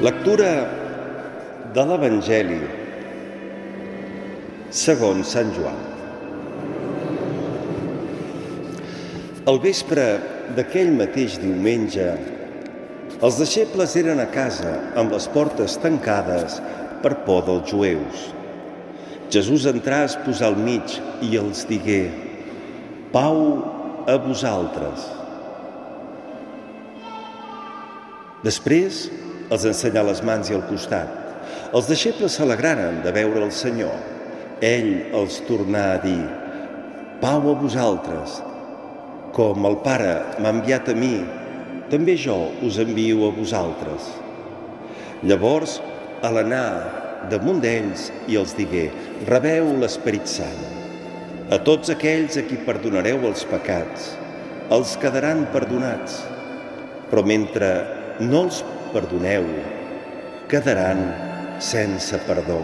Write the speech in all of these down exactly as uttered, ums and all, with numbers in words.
Lectura de l'Evangeli segons Sant Joan. Al vespre d'aquell mateix diumenge, els deixebles eren a casa amb les portes tancades per por dels jueus. Jesús entrà, es posà al mig i els digué: «Pau a vosaltres». Després els ensenyà les mans i el costat. Els deixebles s'alegraren de veure el Senyor. Ell els tornà a dir: «Pau a vosaltres. Com el Pare m'ha enviat a mi, també jo us envio a vosaltres». Llavors, a l'anar damunt d'ells, i els digué: «Rebeu l'Esperit Sant. A tots aquells a qui perdonareu els pecats, els quedaran perdonats, però mentre no els perdoneu, quedaran sense perdó».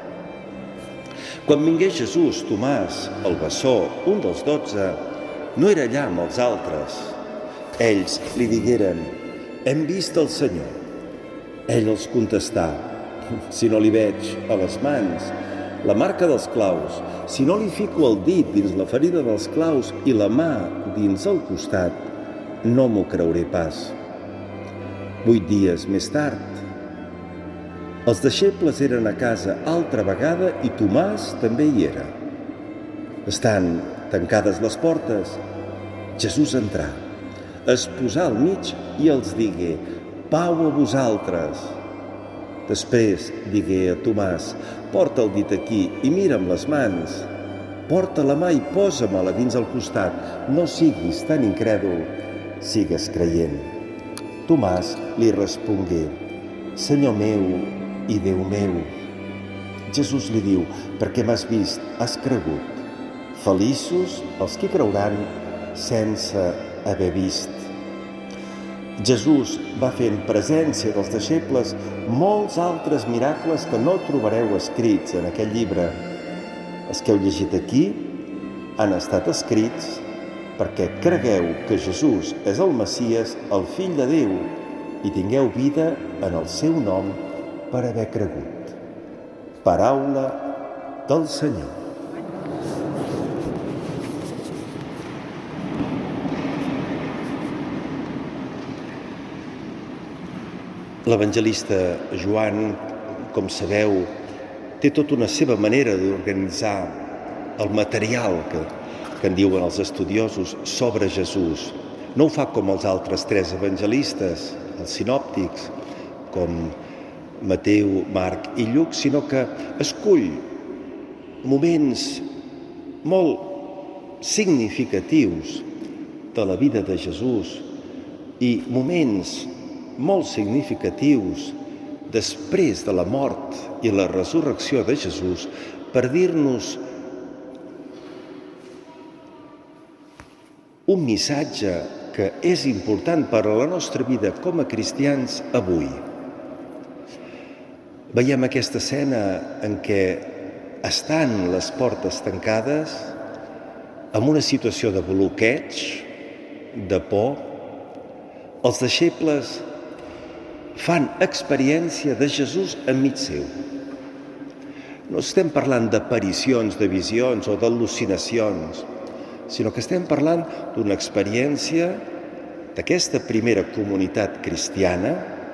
Quan vingué Jesús, Tomàs, el bessó, un dels dotze, no era allà amb els altres. Ells li digueren: «Hem vist el Senyor». Ell els contestà: «Si no li veig a les mans la marca dels claus, si no li fico el dit dins la ferida dels claus i la mà dins el costat, no m'ho creuré pas». Vuit dies més tard, els deixebles eren a casa altra vegada i Tomàs també hi era. Estant tancades les portes, Jesús entrà, es posà al mig i els digué: «Pau a vosaltres». Després digué a Tomàs: «Porta el dit aquí i mira'm les mans. Porta la mà i posa-me-la dins el costat. No siguis tan incrèdul, sigues creient». Tomàs li respongué: «Senyor meu i Déu meu». Jesús li diu: «Perquè m'has vist, has cregut. Feliços els qui creuran sense haver vist». Jesús va fer en presència dels deixebles molts altres miracles que no trobareu escrits en aquest llibre. Els que heu llegit aquí han estat escrits perquè cregueu que Jesús és el Messies, el Fill de Déu, i tingueu vida en el seu nom per haver cregut. Paraula del Senyor. L'evangelista Joan, com sabeu, té tota una seva manera d'organitzar el material que, que en diuen els estudiosos sobre Jesús. No ho fa com els altres tres evangelistes, els sinòptics, com Mateu, Marc i Lluc, sinó que escull moments molt significatius de la vida de Jesús i moments molt significatius després de la mort i la resurrecció de Jesús per dir-nos un missatge que és important per a la nostra vida com a cristians avui. Veiem aquesta escena en què estan les portes tancades, amb una situació de bloqueig, de por, els deixebles fan experiència de Jesús enmig seu. No estem parlant d'aparicions, de visions o d'al·lucinacions, sinó que estem parlant d'una experiència d'aquesta primera comunitat cristiana.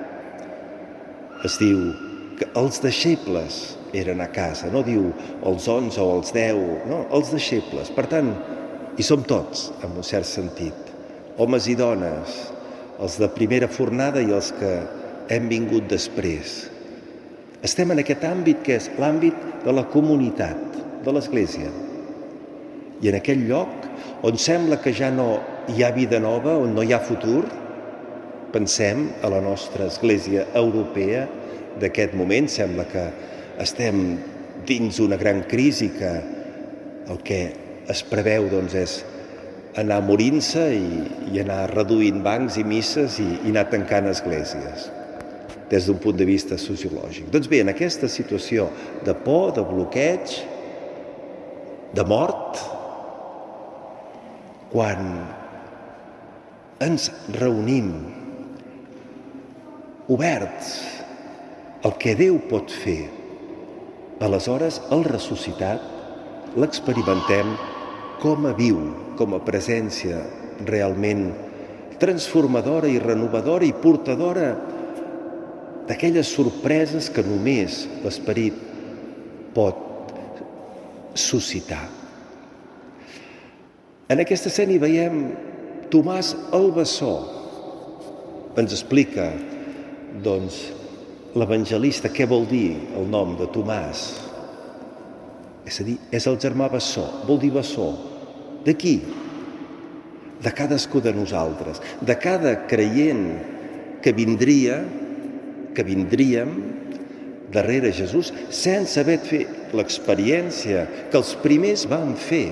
Es diu que els deixebles eren a casa, no diu els onze o els deu, no, els deixebles. Per tant, hi som tots, en un cert sentit, homes i dones, els de primera fornada i els que hem vingut després. Estem en aquest àmbit que és l'àmbit de la comunitat, de l'Església. I en aquell lloc on sembla que ja no hi ha vida nova, on no hi ha futur, pensem a la nostra Església europea d'aquest moment, sembla que estem dins una gran crisi, que el que es preveu doncs, és anar morint-se i, i anar reduint bancs i misses i, i anar tancant esglésies des d'un punt de vista sociològic. Doncs bé, en aquesta situació de por, de bloqueig, de mort, quan ens reunim oberts el que Déu pot fer, aleshores el ressuscitat l'experimentem com a viu, com a presència realment transformadora i renovadora i portadora d'aquelles sorpreses que només l'Esperit pot suscitar. En aquesta escena hi veiem Tomàs el bessó. Ens explica, doncs, l'evangelista què vol dir el nom de Tomàs. És a dir, és el germà bessó, vol dir bessó. De qui? De cadascú de nosaltres, de cada creient que vindria, que vindríem darrere Jesús sense haver fet l'experiència que els primers van fer.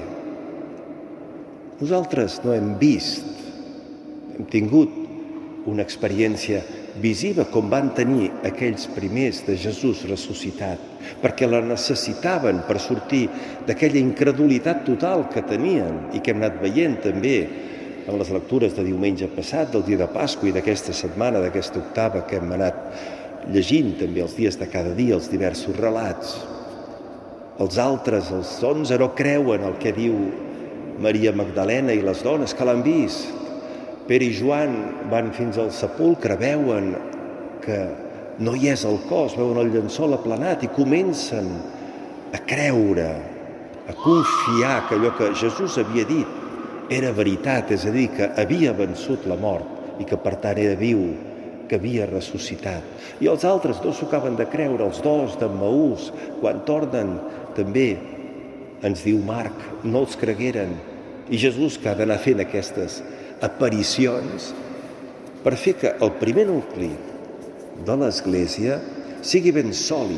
Nosaltres no hem vist, hem tingut una experiència visiva com van tenir aquells primers de Jesús ressuscitat, perquè la necessitaven per sortir d'aquella incredulitat total que tenien i que hem anat veient també en les lectures de diumenge passat, del dia de Pasqua i d'aquesta setmana, d'aquesta octava que hem anat llegint també els dies de cada dia, els diversos relats. Els altres, els onze, no creuen el que diu Maria Magdalena i les dones que l'han vist. Pere i Joan van fins al sepulcre, veuen que no hi és el cos, veuen el llençol aplanat i comencen a creure, a confiar que allò que Jesús havia dit era veritat, és a dir, que havia vençut la mort i que per tant era viu, que havia ressuscitat. I els altres no s'ho acaben de creure, els dos d'Emmaús, quan tornen també, ens diu Marc, no els cregueren. I Jesús que ha d'anar fent aquestes aparicions per fer que el primer nucli de l'Església sigui ben sòlid,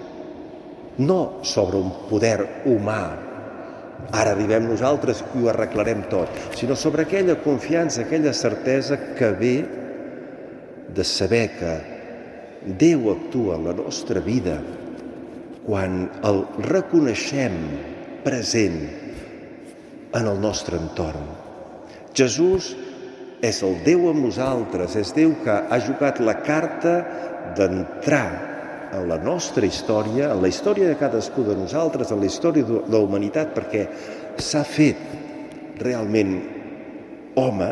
no sobre un poder humà, ara arribem nosaltres i ho arreglarem tot, sinó sobre aquella confiança, aquella certesa que ve de saber que Déu actua en la nostra vida quan el reconeixem present en el nostre entorn. Jesús és el Déu amb nosaltres, és Déu que ha jugat la carta d'entrar en la nostra història, en la història de cadascú de nosaltres, en la història de la humanitat, perquè s'ha fet realment home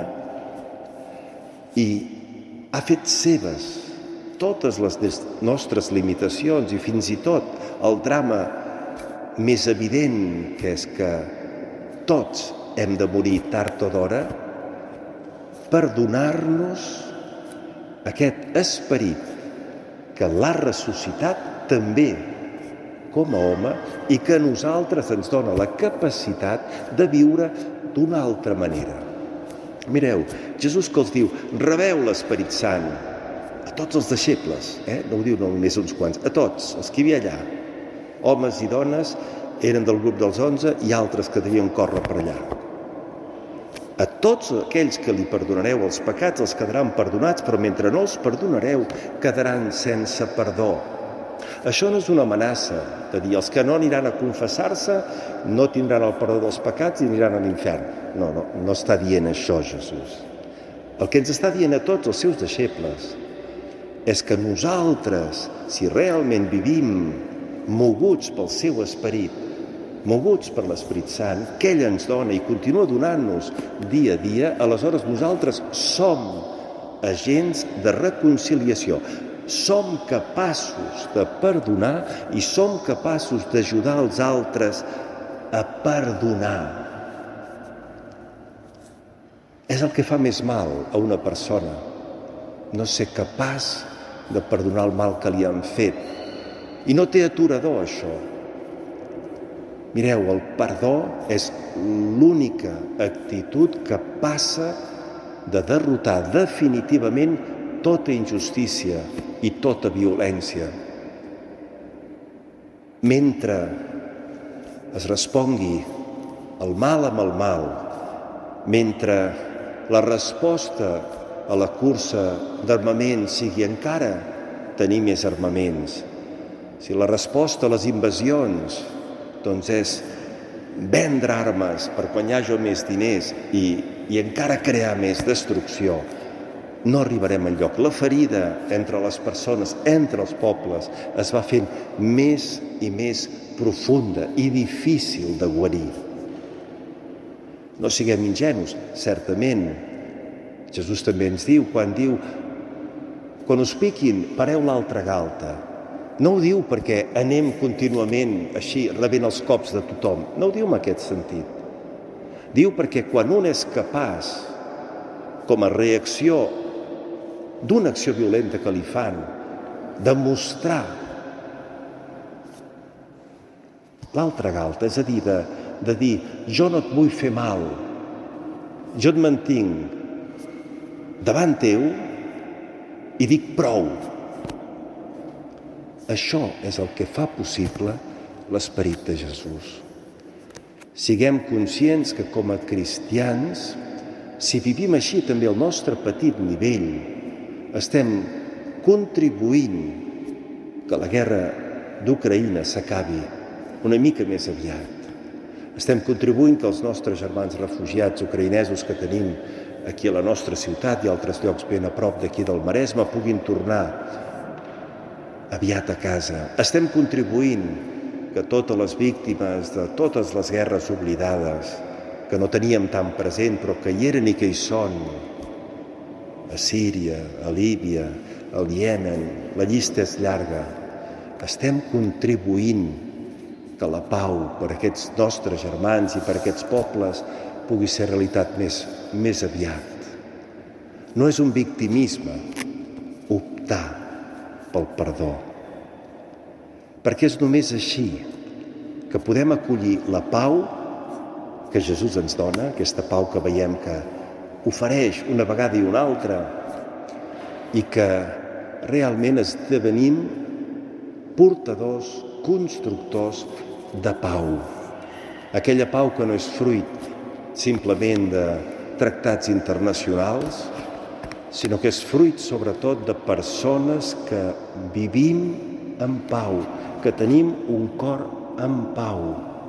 i ha fet seves totes les nostres limitacions i fins i tot el drama més evident, que és que tots hem de morir tard o d'hora, per donar-nos aquest esperit que l'ha ressuscitat també com a home i que a nosaltres ens dona la capacitat de viure d'una altra manera. Mireu, Jesús que els diu, rebeu l'Esperit Sant, a tots els deixebles, eh? No ho diu només uns quants, a tots, els que hi havia allà, homes i dones, eren del grup dels onze i altres que devien córrer per allà. A tots aquells que li perdonareu els pecats els quedaran perdonats, però mentre no els perdonareu quedaran sense perdó. Això no és una amenaça de dir els que no aniran a confessar-se no tindran el perdó dels pecats i aniran a l'infern. No, no, no està dient això Jesús. El que ens està dient a tots els seus deixebles és que nosaltres, si realment vivim moguts pel seu esperit, moguts per l'Esperit Sant, que ell ens dona i continua donant-nos dia a dia, aleshores nosaltres som agents de reconciliació. Som capaços de perdonar i som capaços d'ajudar els altres a perdonar. És el que fa més mal a una persona, no ser capaç de perdonar el mal que li han fet. I no té aturador, això. Mireu, el perdó és l'única actitud que passa de derrotar definitivament tota injustícia i tota violència. Mentre es respongui el mal amb el mal, mentre la resposta a la cursa d'armament sigui encara tenir més armaments, si la resposta a les invasions doncs és vendre armes per guanyar jo més diners i, i encara crear més destrucció, no arribarem enlloc. La ferida entre les persones, entre els pobles, es va fent més i més profunda i difícil de guarir. No siguem ingenus, certament. Jesús també ens diu, quan diu quan us piquin, pareu l'altra galta. No ho diu perquè anem contínuament així, rebent els cops de tothom. No ho diu en aquest sentit. Diu perquè quan un és capaç, com a reacció d'una acció violenta que li fan, de mostrar l'altra galta, és a dir, de, de dir, jo no et vull fer mal, jo et mantinc davant teu i dic prou. Això és el que fa possible l'esperit de Jesús. Siguem conscients que com a cristians, si vivim així també al nostre petit nivell, estem contribuint que la guerra d'Ucraïna s'acabi una mica més aviat. Estem contribuint que els nostres germans refugiats ucraïnesos que tenim aquí a la nostra ciutat i altres llocs ben a prop d'aquí del Maresme puguin tornar aviat a casa. Estem contribuint que totes les víctimes de totes les guerres oblidades, que no teníem tan present però que hi eren i que hi són, a Síria, a Líbia, al Iemen, la llista és llarga, estem contribuint que la pau per aquests nostres germans i per aquests pobles pugui ser realitat més, més aviat. No és un victimisme optar pel perdó, perquè és només així que podem acollir la pau que Jesús ens dona, aquesta pau que veiem que ofereix una vegada i una altra i que realment esdevenim portadors, constructors de pau. Aquella pau que no és fruit simplement de tractats internacionals, sinó que és fruit sobretot de persones que vivim en pau, que tenim un cor en pau.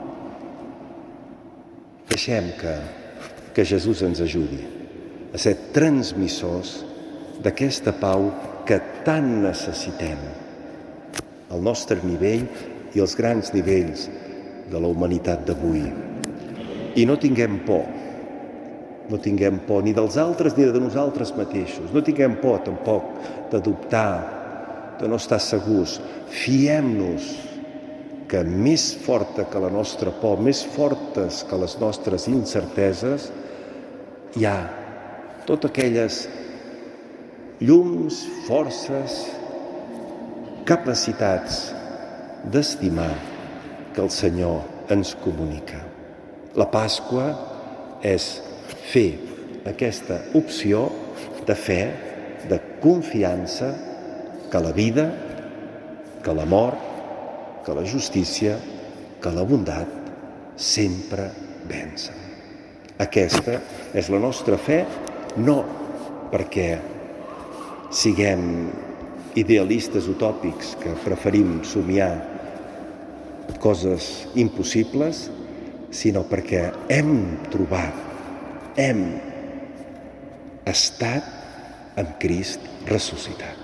Deixem que, que Jesús ens ajudi a ser transmissors d'aquesta pau que tant necessitem al nostre nivell i als grans nivells de la humanitat d'avui. I no tinguem por, no tinguem por ni dels altres ni de nosaltres mateixos, no tinguem por tampoc de dubtar, de no estar segurs. Fiem-nos que més forta que la nostra por, més fortes que les nostres incerteses, hi ha totes aquelles llums, forces, capacitats d'estimar que el Senyor ens comunica. La Pasqua és fer aquesta opció de fe, de confiança que la vida, que l'amor, que la justícia, que la bondat sempre vencen. Aquesta és la nostra fe, no perquè siguem idealistes utòpics que preferim somiar coses impossibles, sinó perquè hem trobat, hem estat amb Crist ressuscitat.